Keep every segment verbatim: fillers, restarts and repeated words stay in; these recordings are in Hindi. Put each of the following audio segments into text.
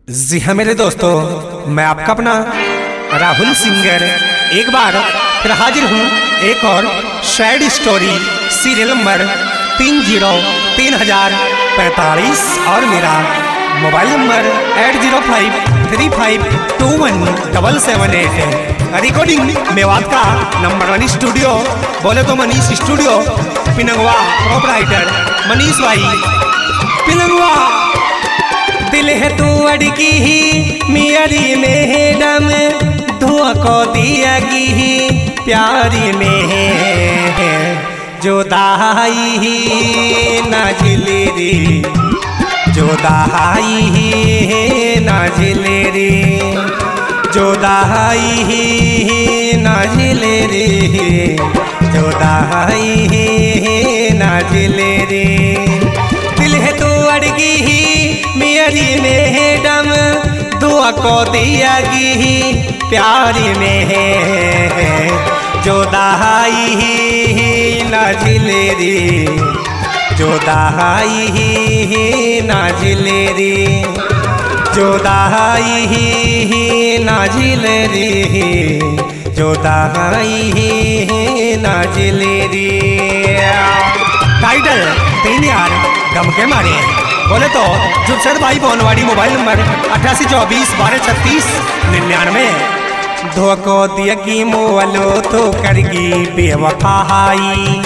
जी हाँ मेरे दोस्तों, मैं आपका अपना राहुल सिंगर एक बार फिर हाजिर हूँ एक और सैड स्टोरी सीरियल नंबर तीन जीरो तीन हजार पैंतालीस और मेरा mobile number eight zero five three five two one double seven eight है। रिकॉर्डिंग मेवात का नंबर वन स्टूडियो, बोले तो मनीष स्टूडियो पिनंगवा, प्रोपराइटर मनीष भाई पिनंगवा। दिल है तू अड़की ही मियारी मैडम, धुआं को दिया की प्यारी में जो दाई ही नाजिले रे, जो दाई ही नाजिले रे, जो दाई ही नाजिले रे, जो दाई ही नाजिले रे। दिल है तू अड़की ही मेरी मैडम, दुआ को दिया गी प्यारी में जो दाई ही नाजिले रे, जो दाई ही नाजिले रे, जो दाई ही नाजिले रे, जो दाई ही नाजिले रे। टाइटल तीन यार गम के मारे, बोले तो जुबसर भाई बोनवाड़ी, मोबाइल नंबर अठासी चौबीस बारह छत्तीस निन्यानवे। धोखो दिया की मोलो तो करगी बेवफाई,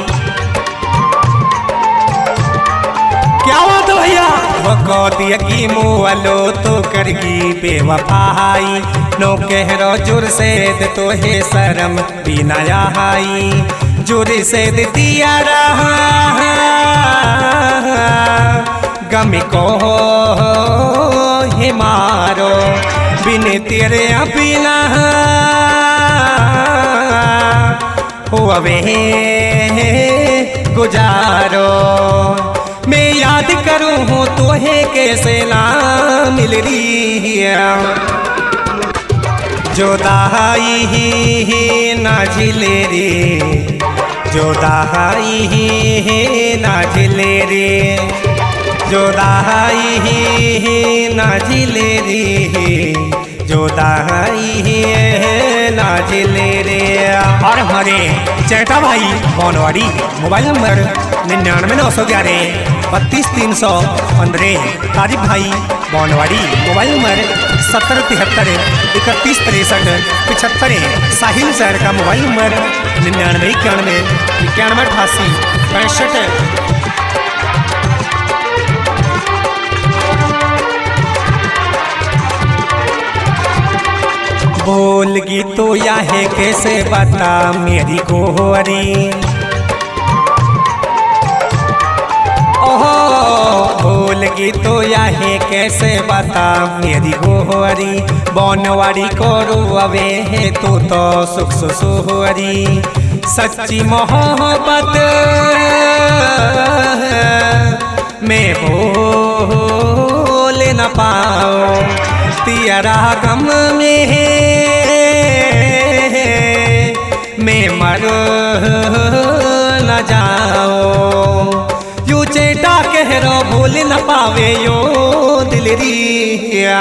क्या बात है भैया। धोखो दिया की मोलो तो करगी बेवफाई, नो कहरो जुर से दे तो है शर्म बिना आई, जुर से दिया रहा गम को हे मारो, बिन तेरे बिना हुआ वे गुजारो। मैं याद करूँ तो है कैसे ना मिल रही है, जो दाई ही नाजिले रे, जो दाई ही नाजिले रे, जो दाई ही नाजिले रे, जो दाई ही नाजिले रे। और हमारे चैटा भाई बोनवाड़ी, मोबाइल नंबर निन्यानवे नौ सौ ग्यारह बत्तीस तीन सौ पंद्रह। तारिक भाई बोनवाड़ी, मोबाइल नंबर सत्तर तिहत्तर इकतीस तिरसठ पिछहत्तर। साहिल सर का मोबाइल नंबर निन्यानवे इक्यानवे इक्यानवे अठासी पैंसठ। बोलगी तो या है कैसे बता मेरी गोरी, ओहो बोलगी तो या है कैसे बता मेरी गोरी। बोनवाड़ी को रुआवे है तू तो सुख सुसुहरी, सच्ची मोहब्बत मैं भूल न पाओ, तेरा गम में मैं मर न जाओ। यू चेटा कह रो भूल न पावे यो दिल रिया,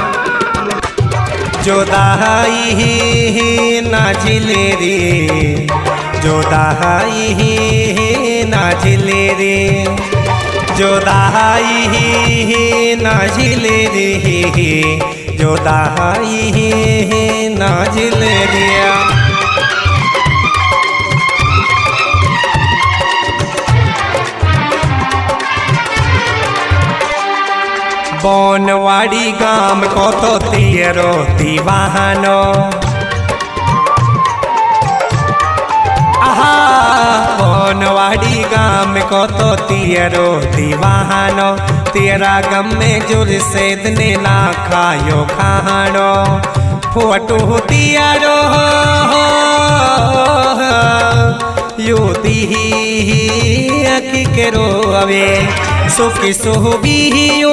जो दाई ही नाजिले रे, जो दाई ही नाजिले रे, जो दाई ही नाजिले रे, जो दाई ही नाजिले रे। बोनवाड़ी गाम को तो तेरो दीवानो, आहा बोनवाड़ी गाम को तो तेरो दीवानो, तेरा गम में जुर से दने ना खायो खानो। फोटो तियारो यू दी की करो अवे, सुखी सुहबी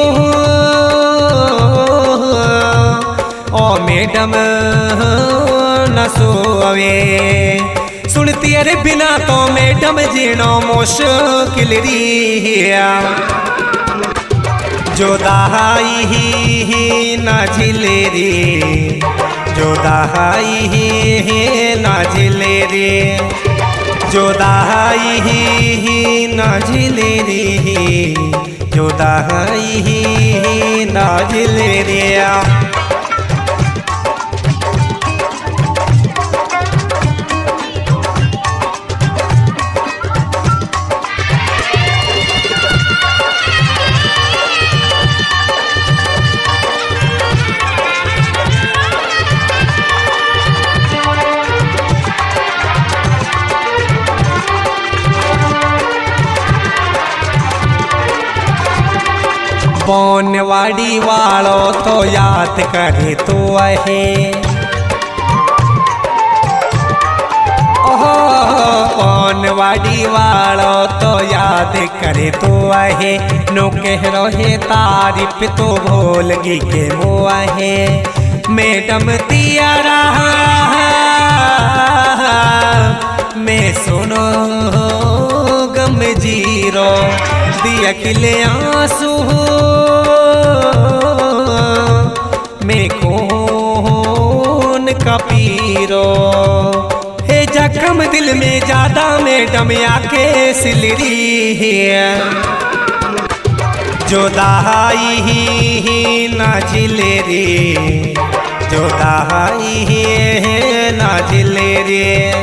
ओ मैडम न सोवे, सुन तेरे बिना तो मैडम जीनो मुश्किल री। जोदाई ही नाझिले रे, जोदाई ही नाझिले रे, जोदाई ही नाझिले रे, जोदाई ही नाझिले रे। पौनवाड़ी वालों तो याद करे तो है, ओहो पौनवाड़ी वालों तो याद करे तो है, नो कह रहे तारीफ तो भोलगी के वो है। मैडम दिया रहा मैं सुनो गम जीरो, दिया खिले आंसू मैं कौन का पीरो, हे जख्म दिल में ज्यादा मैडम आके सिलरी है। जोदाई ही नाझिले रे, जोदाई ही नाझिले रे,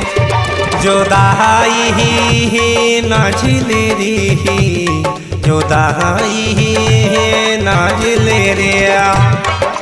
जोदाई ही नाझिले रे, जोदाई ही नाझिले रे।